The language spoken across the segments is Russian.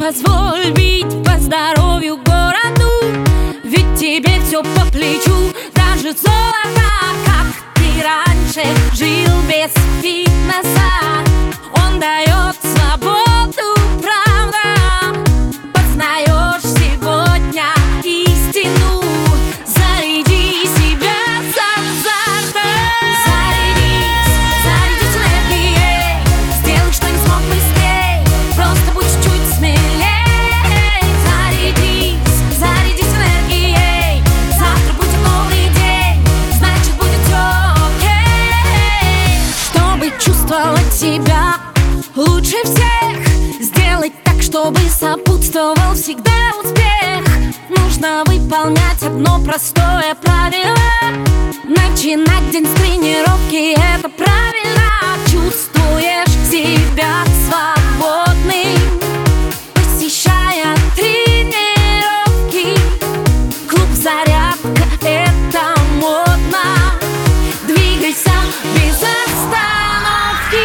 позволь бить по здоровью городу, ведь тебе все по плечу, даже золото. Как ты раньше жил без фитнеса, он дает свободу, правда. Познаешь сегодня истину, заряди себя с азартом. Зарядись энергией, сделай, что не смог быстрей, просто будь чуть смелей. Зарядись энергией, завтра будет новый день, значит будет все окей. Чтобы чувствовать себя лучше всех, сделать так, чтобы сопутствовал всегда успех, нужно выполнять одно простое правило: начинать день с тренировки, это правильно. Чувствуешь себя свободным, посещая тренировки. Клуб «Зарядка» — это модно, двигайся без остановки.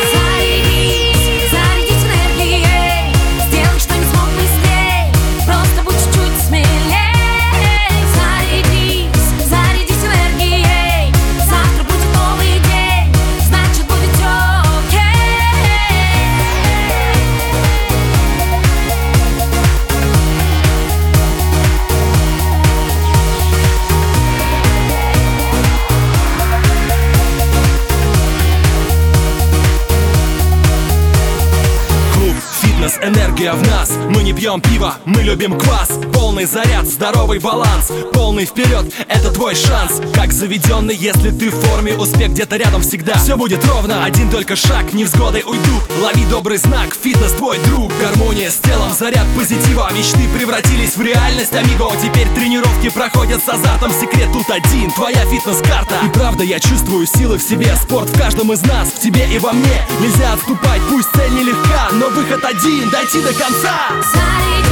Зарядись энергией, сделай, что не смог быстрей, просто будь чуть смелей. Зарядись энергией, завтра будет новый день, значит будет все Энергия в нас, мы не пьем пиво, мы любим квас. Полный заряд, здоровый баланс, полный вперед, это твой шанс. Как заведенный, если ты в форме, успех где-то рядом всегда. Все будет ровно, один только шаг, невзгоды уйдут. Лови добрый знак, фитнес твой друг. Гармония с телом, заряд позитива, мечты превратились в реальность, амиго. Теперь тренировки проходят с азартом, секрет тут один, твоя фитнес-карта. И правда, я чувствую силы в себе, спорт в каждом из нас, в тебе и во мне. Нельзя отступать, пусть цель нелегка, но выход один — дойти до конца.